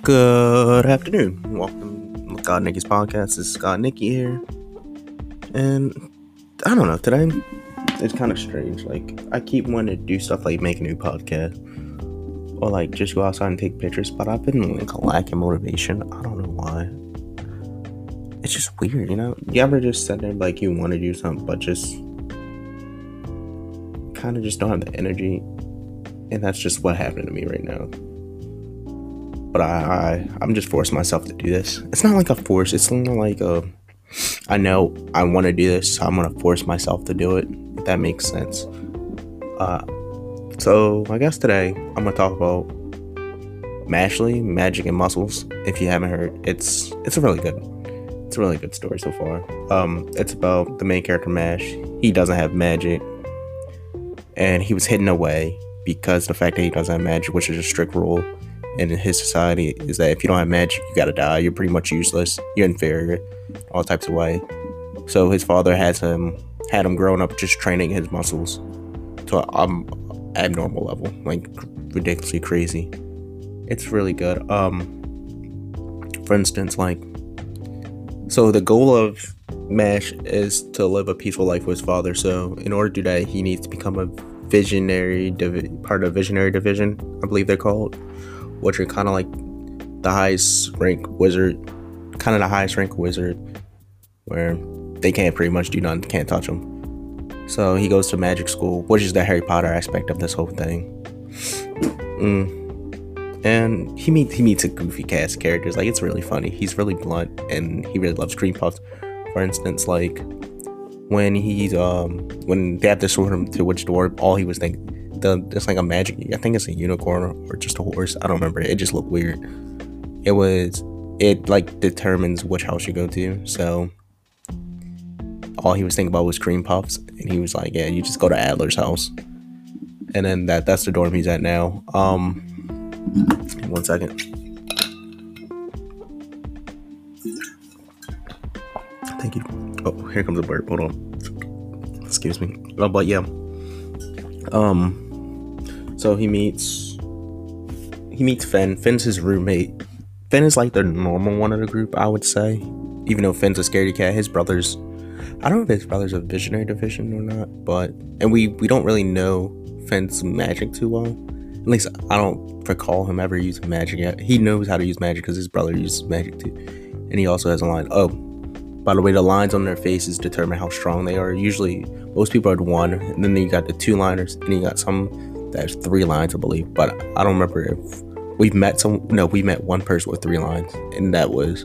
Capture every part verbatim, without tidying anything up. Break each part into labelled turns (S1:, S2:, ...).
S1: Good afternoon. Welcome to God Nicky's podcast. This is Scott Nicky here. And I don't know, today it's kind of strange. Like, I keep wanting to do stuff like make a new podcast or like just go outside and take pictures, but I've been like lacking motivation. I don't know why. It's just weird, you know? You ever just sit there like you want to do something, but just kind of just don't have the energy? And that's just what happened to me right now. But I, I, I'm just forcing myself to do this. It's not like a force. It's more like a, I know I want to do this, so I'm going to force myself to do it, if that makes sense. Uh, so I guess today I'm going to talk about Mashley, Magic and Muscles. If you haven't heard, it's it's a really good, it's a really good story so far. Um, it's about the main character Mash. He doesn't have magic, and he was hidden away because the fact that he doesn't have magic, which is a strict rule in his society, is that if you don't have magic, you gotta die. You're pretty much useless. You're inferior, all types of way. So his father has him had him growing up just training his muscles to an um, abnormal level, like ridiculously crazy. It's really good. Um, for instance, like, so the goal of Mash is to live a peaceful life with his father. So in order to do that, he needs to become a visionary divi- part of visionary division, I believe they're called, which are kind of like the highest rank wizard, kind of the highest rank wizard, where they can't pretty much do nothing, can't touch them. So he goes to magic school, which is the Harry Potter aspect of this whole thing. Mm. And he meets he meets a goofy cast of characters. Like, it's really funny. He's really blunt, and he really loves cream puffs. For instance, like when he's um when they have to sort him to which door, all he was thinking. The, it's like a magic, I think it's a unicorn or just a horse, I don't remember. It just looked weird. It was it like determines which house you go to. So all he was thinking about was cream puffs, and he was like, yeah, you just go to Adler's house. And then that that's the dorm he's at now. Um one second. Thank you. Oh, here comes a bird. Hold on. Excuse me. Oh, but yeah. Um So he meets he meets Finn. Finn's his roommate. Finn is like the normal one of the group, I would say. Even though Finn's a scaredy cat, his brothers, I don't know if his brothers are visionary division or not, but and we we don't really know Finn's magic too well. At least I don't recall him ever using magic yet. He knows how to use magic because his brother uses magic too, and he also has a line. Oh, by the way, the lines on their faces determine how strong they are. Usually, most people are one, and then you got the two liners, and you got some. There's three lines, I believe, but I don't remember if we've met some. No, we met one person with three lines, and that was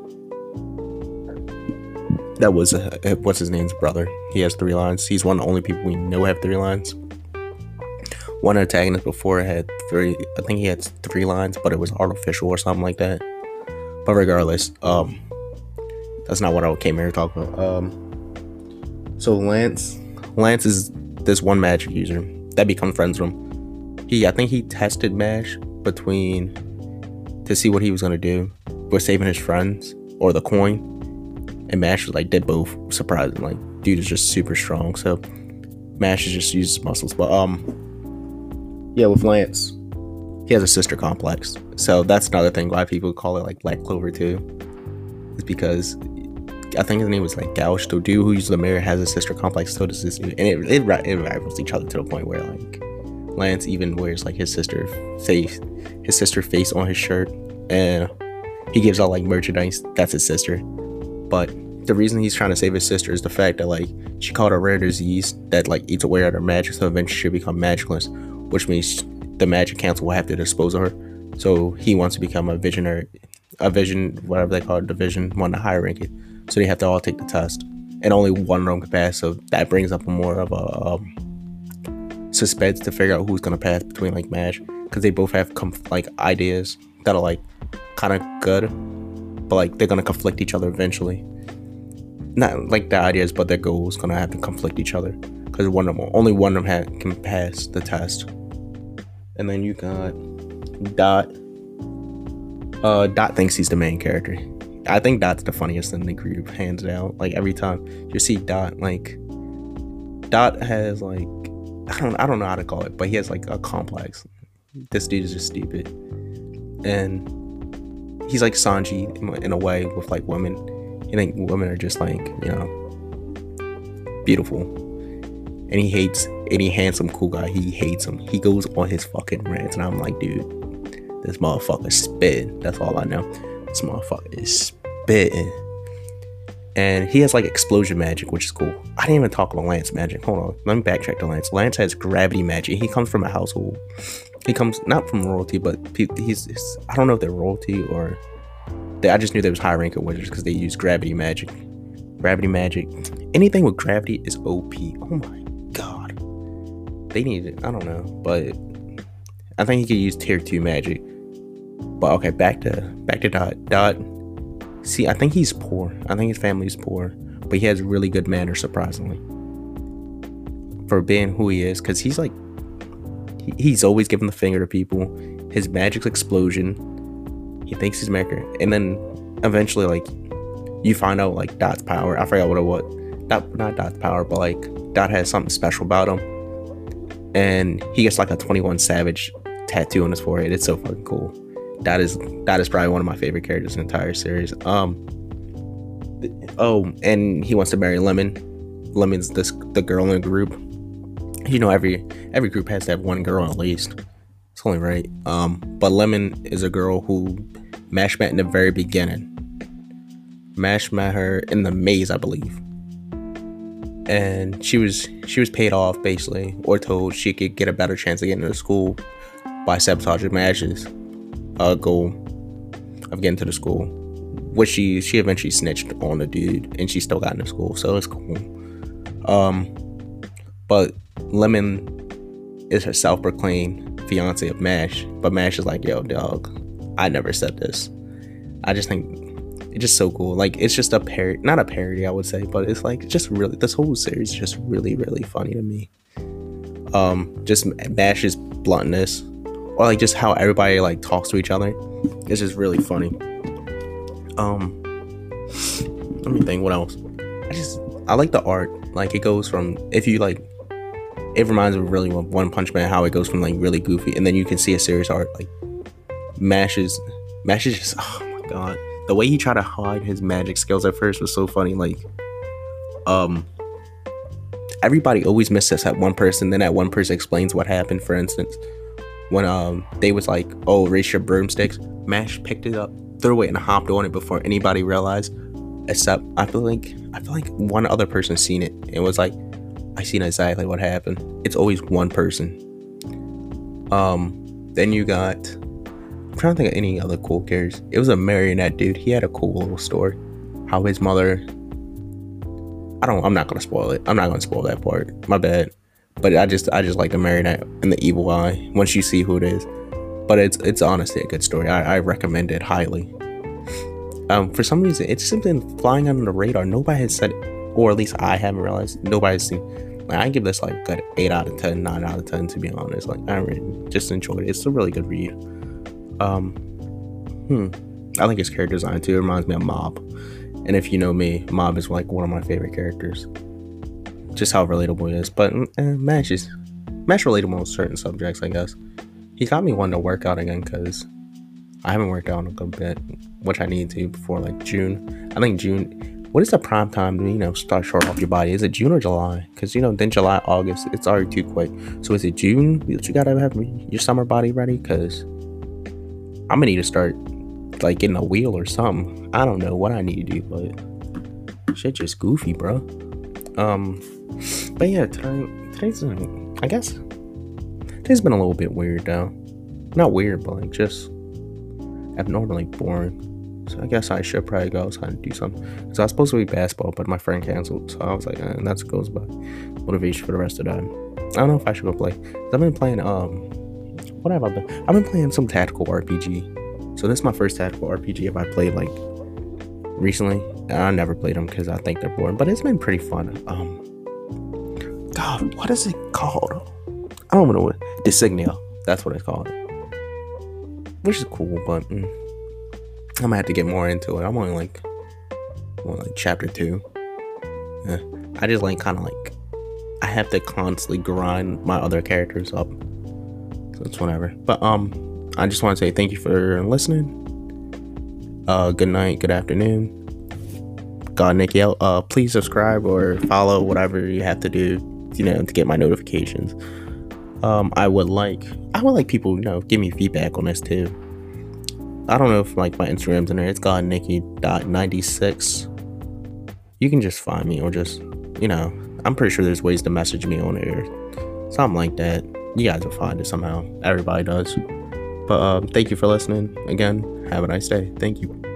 S1: that was uh, what's his name's brother. He has three lines. He's one of the only people we know have three lines. One antagonist before had three. I think he had three lines, but it was artificial or something like that. But regardless, um, that's not what I came here to talk about. Um, so Lance, Lance is this one magic user that become friends with him. He, I think he tested Mash between to see what he was gonna do with saving his friends or the coin, and Mash was like did both. Surprising, like dude is just super strong. So Mash just uses muscles, but um, yeah, with Lance, he has a sister complex. So that's another thing why people call it like Black Clover too. Is because I think his name was like Gouch. The dude who uses the mirror has a sister complex. So does this dude, and it, it it rivals each other to the point where like Lance even wears like his sister face, his sister face on his shirt, and he gives out like merchandise. That's his sister. But the reason he's trying to save his sister is the fact that like she caught a rare disease that like eats away at her magic, so eventually she'll become magicless, which means the Magic Council will have to dispose of her. So he wants to become a visionary, a vision, whatever they call it, division one, the higher ranking. So they have to all take the test, and only one of them can pass. So that brings up a more of a um, suspense to figure out who's gonna pass between like Mash, because they both have com- like ideas that are like kind of good, but like they're gonna conflict each other eventually. Not like the ideas, but their goals gonna have to conflict each other, because one of them, only one of them ha- can pass the test. And then you got Dot. Uh, Dot thinks he's the main character. I think Dot's the funniest in the group, hands down. Like every time you see Dot, like Dot has like I don't I don't know how to call it, but he has like a complex. This dude is just stupid, and he's like Sanji in, in a way with like women. You think women are just like, you know, beautiful, and he hates any handsome cool guy. He hates him. He goes on his fucking rants, and I'm like, dude, this motherfucker spitting. That's all I know. This motherfucker is spitting. And he has like explosion magic, which is cool. I didn't even talk about Lance magic. Hold on, let me backtrack to Lance. Lance has gravity magic. He comes from a household. He comes not from royalty, but he's, he's I don't know if they're royalty or they, I just knew there was high ranking wizards because they use gravity magic. Gravity magic. Anything with gravity is O P. Oh my god. They need it. I don't know, but I think he could use tier two magic. But okay, back to back to Dot. Dot. See, I think he's poor. I think his family's poor, but he has really good manners, surprisingly, for being who he is. Because he's like, he, he's always giving the finger to people. His magic's explosion. He thinks he's maker, and then eventually, like, you find out like Dot's power. I forgot what it was. Dot, not Dot's power, but like Dot has something special about him, and he gets like a twenty-one Savage tattoo on his forehead. It's so fucking cool. That is that is probably one of my favorite characters in the entire series. Um. Oh, and he wants to marry Lemon. Lemon's this the girl in the group. You know, every every group has to have one girl at least. It's only right. Um, but Lemon is a girl who Mash met in the very beginning. Mash met her in the maze, I believe, and she was she was paid off basically, or told she could get a better chance of getting into school by sabotaging Mash's uh, goal of getting to the school, which she she eventually snitched on the dude, and she still got into school, so it's cool. Um, but Lemon is her self-proclaimed fiance of Mash, but Mash is like, yo, dog, I never said this. I just think it's just so cool. Like, it's just a parody, not a parody, I would say, but it's like just really, this whole series is just really, really funny to me. Um, just Mash's bluntness, or like just how everybody like talks to each other. It's just really funny. Um, let me think what else. I just I like the art. Like, it goes from, if you like, it reminds me really of One Punch Man, how it goes from like really goofy, and then you can see a serious art. Like Mash's Mash is just, oh my god, the way he tried to hide his magic skills at first was so funny. Like, um, everybody always misses that one person. Then that one person explains what happened. For instance, when um they was like, oh, erase your broomsticks, Mash picked it up, threw it, and hopped on it before anybody realized. Except I feel like I feel like one other person seen it and was like, I seen exactly what happened. It's always one person. Um, then you got, I'm trying to think of any other cool characters. It was a marionette dude. He had a cool little story. How his mother, I don't, I'm not gonna spoil it. I'm not gonna spoil that part. My bad. But I just, I just like the marionette and the evil eye once you see who it is. But it's, it's honestly a good story. I, I recommend it highly. Um, for some reason, it's simply flying under the radar. Nobody has said, or at least I haven't realized. Nobody's seen. Like, I give this like good eight out of ten, nine out of ten, to be honest. Like, I really just enjoyed it. It's a really good read. Um, hmm. I like his character design too. It reminds me of Mob. And if you know me, Mob is like one of my favorite characters. Just how relatable he is. But eh, Mash is Mash relatable on certain subjects, I guess. He got me wanting to work out again because I haven't worked out in a good bit, which I need to before like June. I think June. What is the prime time to, you know, start showing off your body? Is it June or July? Because, you know, then July, August, it's already too quick. So is it June that you gotta have your summer body ready? Because I'm gonna need to start like getting a wheel or something. I don't know what I need to do, but shit just goofy, bro. Um, but yeah, today, today's I guess today's been a little bit weird though. Not weird, but like just abnormally boring. So I guess I should probably go outside and do something. So I was supposed to be basketball, but my friend canceled. So I was like, eh, that goes by motivation for the rest of the time. I don't know if I should go play. I've been playing, um, what have I been? I've been playing some tactical R P G. So this is my first tactical R P G if I played like recently. I never played them because I think they're boring, but it's been pretty fun. Um, God, what is it called? I don't know what. Designia. That's what it's called. Which is cool, but. Mm, I'm gonna have to get more into it. I'm only like, well, like chapter two. Yeah. I just like kind of like, I have to constantly grind my other characters up. So it's whatever. But um, I just want to say thank you for listening. Uh, good night, good afternoon. God Nicky out. Uh, please subscribe or follow, whatever you have to do, you know, to get my notifications. Um, I would like, I would like people, you know, give me feedback on this too. I don't know if like my Instagram's in there. It's God Nicky dot ninety-six. You can just find me or just, you know, I'm pretty sure there's ways to message me on there, something like that. You guys will find it somehow. Everybody does. But um, thank you for listening. Again, have a nice day. Thank you.